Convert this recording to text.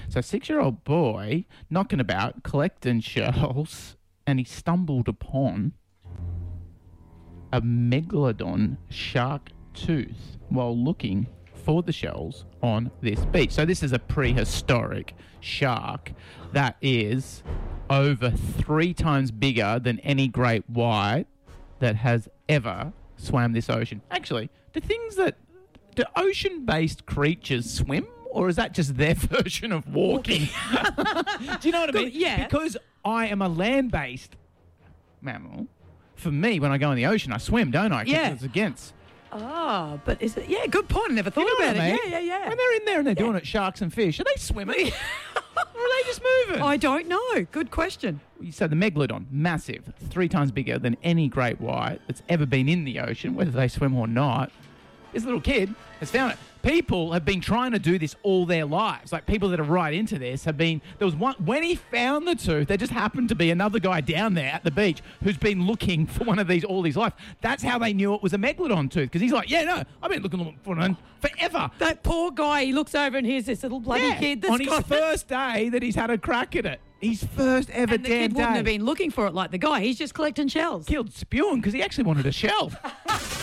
So, 6-year-old boy knocking about, collecting shells, and he stumbled upon a megalodon shark tooth while looking for the shells on this beach. So this is a prehistoric shark that is over 3 times bigger than any great white that has ever swam this ocean. Actually, do ocean-based creatures swim? Or is that just their version of walking? Do you know what I mean? Yeah. Because I am a land-based mammal. For me, when I go in the ocean, I swim, don't I? 'Cause Yeah. it's against. Oh, but is it? Yeah, good point. I never thought You know about what I it. mean? Yeah. When they're in there and they're doing it, sharks and fish, are they swimming? Or are they just moving? I don't know. Good question. So the megalodon, massive, 3 times bigger than any great white that's ever been in the ocean, whether they swim or not. This little kid has found it. People have been trying to do this all their lives. Like, people that are right into this have been... There was one... When he found the tooth, there just happened to be another guy down there at the beach who's been looking for one of these all his life. That's how they knew it was a megalodon tooth. Because he's like, yeah, no, I've been looking for one forever. That poor guy, he looks over and hears this little bloody kid that's on his first day that he's had a crack at it. His first ever and the kid damn wouldn't day. have been looking for it like the guy. He's just collecting shells. Killed spewing because he actually wanted a shell.